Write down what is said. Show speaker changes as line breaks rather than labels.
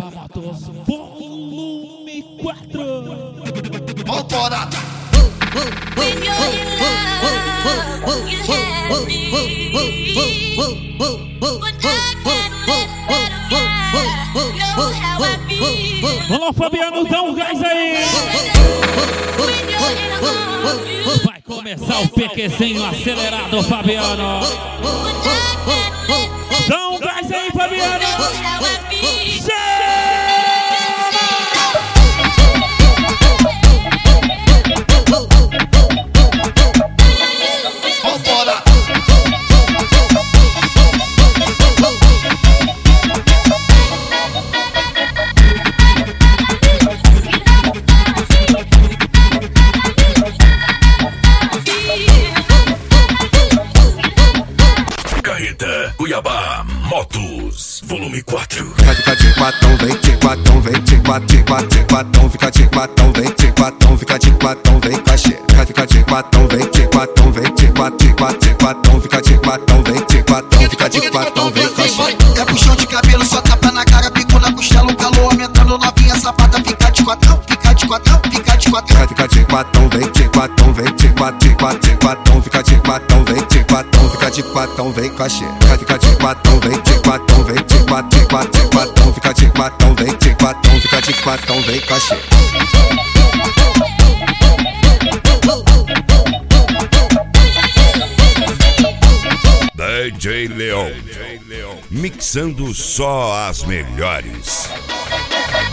Motos Volume 4.
Vambora!
When you're in love, you have me. But I can't let know how I feel.
Alô, Fabiano, dá um gás aí.
When you're in love,
Vai começar o PQzinho acelerado, Fabiano. Dá um gás aí, Fabiano.
how I feel.
Vambora!
Carreta Cuiabá Motos Volume 4.
Fica de quatão, vem de quatão, vem de quatão, fica de quatão, vem de quatão, fica de quatão, vem cachê. Fica de quatão, vem de quatão, vem de quatão, fica de quatão, vem de quatão, fica de quatão, vem cachê.
É puxão de cabelo, só tapa na cara, bico na costela, o calor aumentando, novinha safada, fica de quatão, fica de quatão, fica de quatão.
Fica de quatão, vem de quatão, vem de quatão, fica de quatão, vem de quatão, fica de quatão, vem cachê. Fica de quatão, vem de quatão, vem de quatão, fica de quatão, vem de quatão, fica de quatão, vem cachê.
DJ Leão, mixando só as melhores.